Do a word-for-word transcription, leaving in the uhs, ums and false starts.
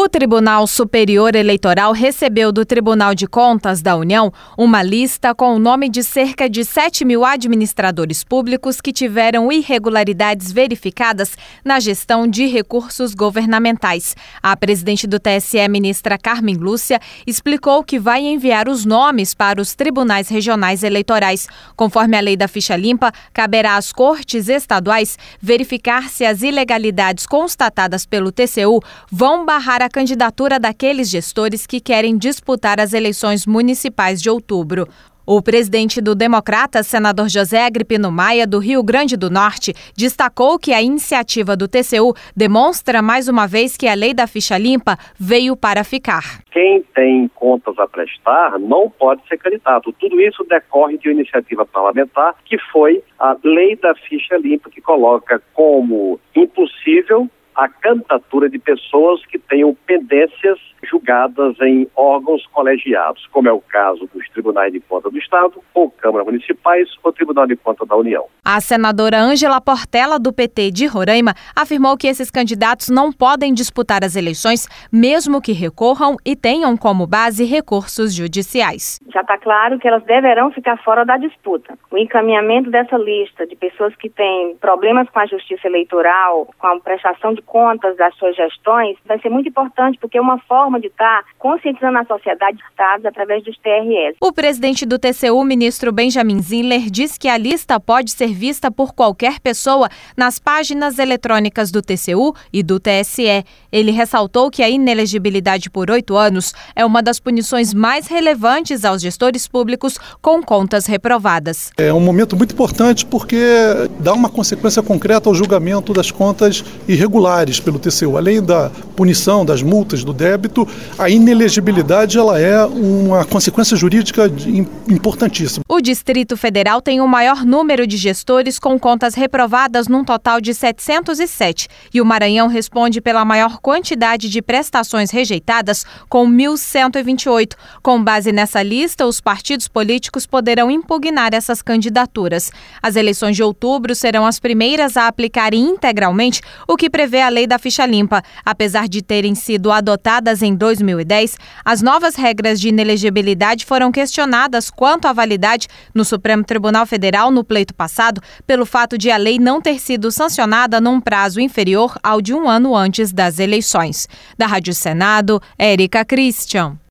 O Tribunal Superior Eleitoral recebeu do Tribunal de Contas da União uma lista com o nome de cerca de sete mil administradores públicos que tiveram irregularidades verificadas na gestão de recursos governamentais. A presidente do T S E, ministra Carmen Lúcia, explicou que vai enviar os nomes para os tribunais regionais eleitorais. Conforme a lei da ficha limpa, caberá às cortes estaduais verificar se as ilegalidades constatadas pelo T C U vão barrar a candidatura daqueles gestores que querem disputar as eleições municipais de outubro. O presidente do Democratas, senador José Agripino Maia, do Rio Grande do Norte, destacou que a iniciativa do T C U demonstra mais uma vez que a lei da ficha limpa veio para ficar. Quem tem contas a prestar não pode ser candidato. Tudo isso decorre de uma iniciativa parlamentar que foi a lei da ficha limpa, que coloca como impossível a candidatura de pessoas que tenham pendências julgadas em órgãos colegiados, como é o caso dos Tribunais de Contas do Estado, ou Câmaras Municipais, ou Tribunal de Contas da União. A senadora Ângela Portela, do P T de Roraima, afirmou que esses candidatos não podem disputar as eleições, mesmo que recorram e tenham como base recursos judiciais. Já está claro que elas deverão ficar fora da disputa. O encaminhamento dessa lista de pessoas que têm problemas com a justiça eleitoral, com a prestação de contas das suas gestões, vai ser muito importante, porque é uma forma de estar conscientizando a sociedade de estados através dos T R S. O presidente do T C U, ministro Benjamin Zinler, diz que a lista pode ser vista por qualquer pessoa nas páginas eletrônicas do T C U e do T S E. Ele ressaltou que a inelegibilidade por oito anos é uma das punições mais relevantes aos gestores públicos com contas reprovadas. É um momento muito importante porque dá uma consequência concreta ao julgamento das contas irregulares pelo T C U. Além da punição, das multas, do débito, a inelegibilidade ela é uma consequência jurídica importantíssima. O Distrito Federal tem o maior número de gestores com contas reprovadas, num total de setecentos e sete, e o Maranhão responde pela maior quantidade de prestações rejeitadas, com mil cento e vinte e oito. Com base nessa lista, os partidos políticos poderão impugnar essas candidaturas. As eleições de outubro serão as primeiras a aplicarem integralmente o que prevê a lei da ficha limpa. Apesar de terem sido adotadas em dois mil e dez, as novas regras de inelegibilidade foram questionadas quanto à validade no Supremo Tribunal Federal no pleito passado, pelo fato de a lei não ter sido sancionada num prazo inferior ao de um ano antes das eleições. Da Rádio Senado, Érica Christian.